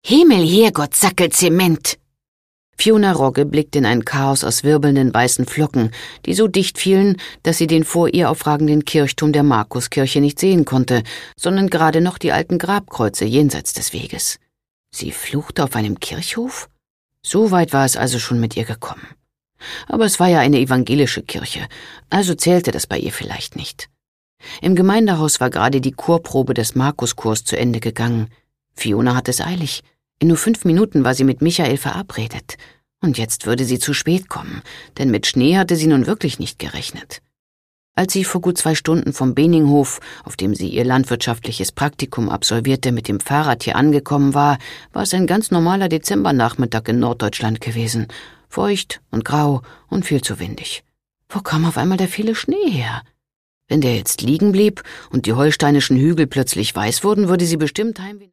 Himmelherrgott, Sackel Zement! Fiona Rogge blickte in ein Chaos aus wirbelnden weißen Flocken, die so dicht fielen, dass sie den vor ihr aufragenden Kirchturm der Markuskirche nicht sehen konnte, sondern gerade noch die alten Grabkreuze jenseits des Weges. Sie fluchte auf einem Kirchhof? So weit war es also schon mit ihr gekommen. Aber es war ja eine evangelische Kirche, also zählte das bei ihr vielleicht nicht. Im Gemeindehaus war gerade die Chorprobe des Markuschors zu Ende gegangen. Fiona hatte es eilig. In nur 5 Minuten war sie mit Michael verabredet. Und jetzt würde sie zu spät kommen, denn mit Schnee hatte sie nun wirklich nicht gerechnet. Als sie vor gut 2 Stunden vom Beninghof, auf dem sie ihr landwirtschaftliches Praktikum absolvierte, mit dem Fahrrad hier angekommen war, war es ein ganz normaler Dezembernachmittag in Norddeutschland gewesen. Feucht und grau und viel zu windig. Wo kam auf einmal der viele Schnee her? Wenn der jetzt liegen blieb und die holsteinischen Hügel plötzlich weiß wurden, würde sie bestimmt heimweh.